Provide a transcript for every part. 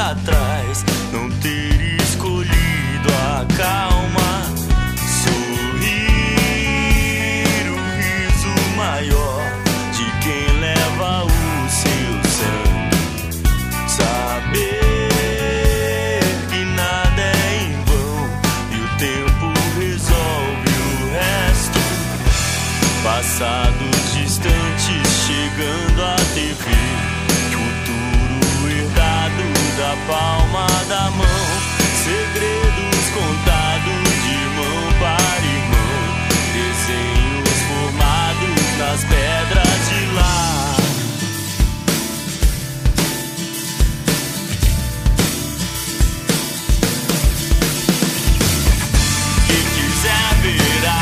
atrás, não ter escolhido a calma, sorrir, o riso maior de quem leva o seu sangue, saber que nada é em vão e o tempo resolve o resto. Passados distantes chegando a TV, futuro herdado da palma da mão, segredos contados de irmão para irmão, desenhos formados nas pedras de lá. Quem quiser verá.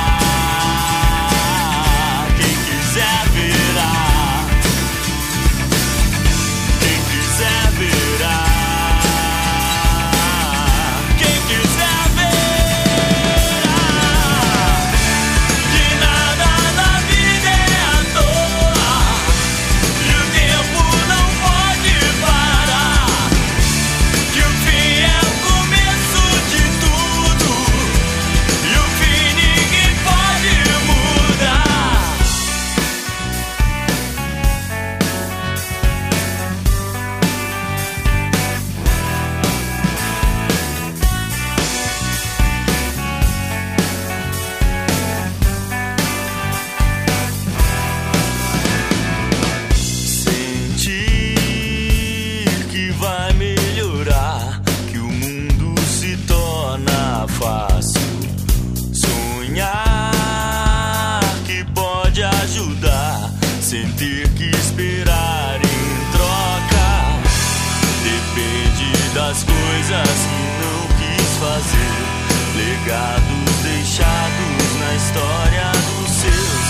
Sonhar que pode ajudar, sem ter que esperar em troca. Depende das coisas que não quis fazer, legados deixados na história dos seus,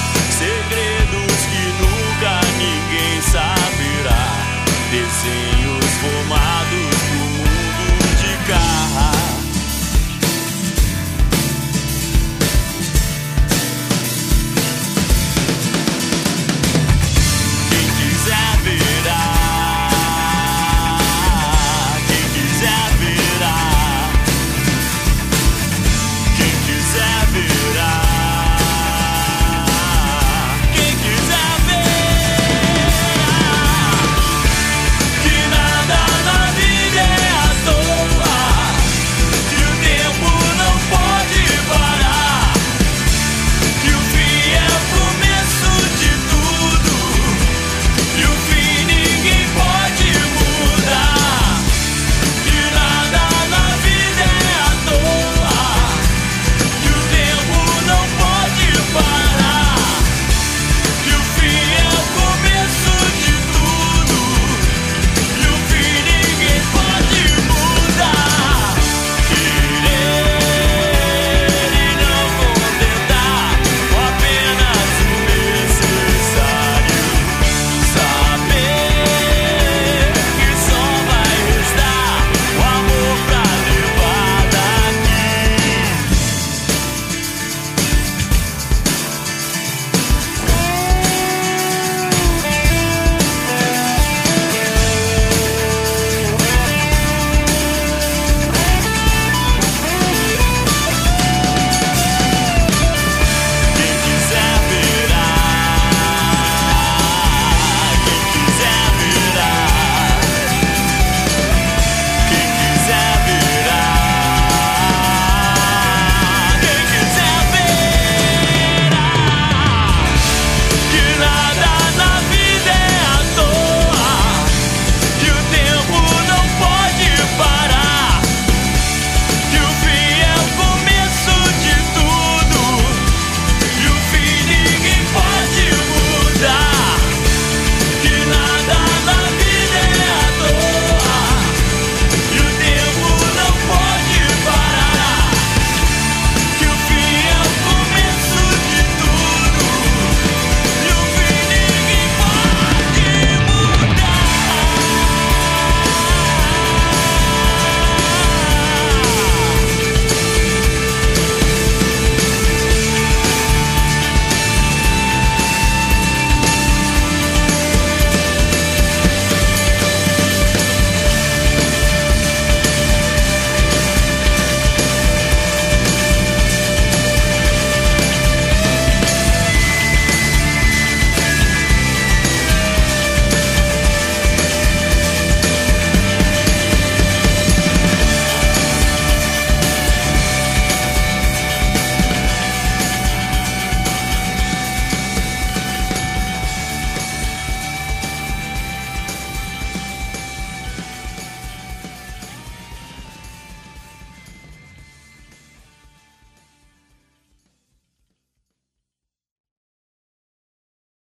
segredos que nunca ninguém saberá, desenhos formados